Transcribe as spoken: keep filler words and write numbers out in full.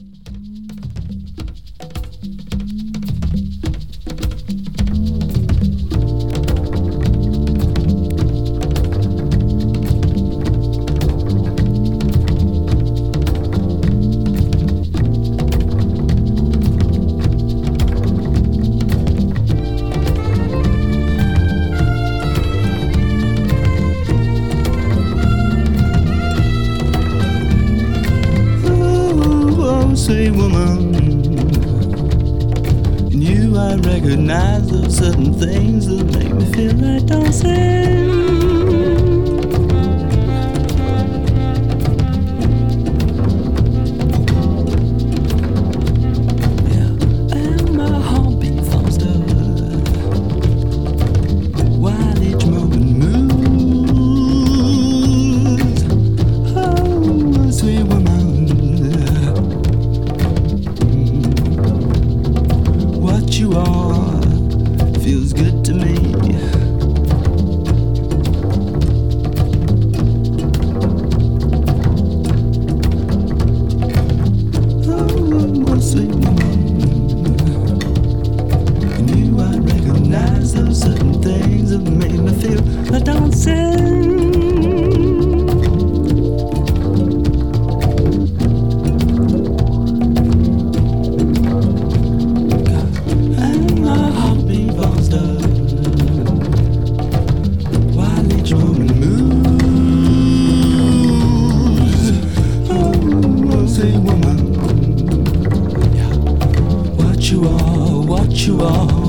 Sweet woman, in you I recognize those certain things that make me feel like dancing. Yeah, and my heart beats faster while each moment moves. Oh, sweet woman, you are feels good to me. Oh, sweet woman, in you I recognize those certain things that make me feel like dancing. What you are, what you are.